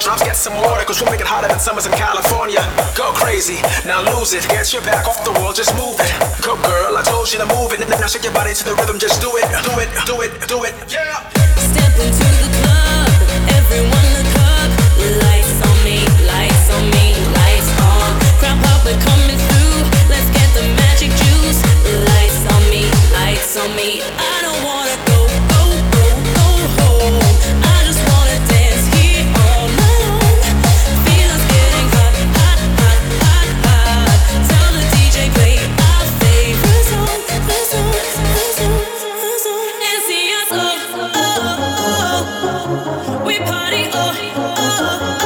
drops, get some water, cause we'll make it hotter than summers in California. Go crazy, now lose it. Get your back off the wall, just move it. Go girl, I told you to move it. Now shake your body to the rhythm, just do it. Do it, do it, do it, yeah. Step into the club, everyone look up. Lights on me, lights on me, lights on. Crowd popper coming through, let's get the magic juice. Lights on me, lights on me. I don't wanna go, go, go, go home. I just wanna dance here all night. Feel us getting hot, hot, hot, hot, hot. Tell the DJ play our favorite song, the song, the song, the song. And see us, oh, oh, oh, oh. We party, oh, oh, oh.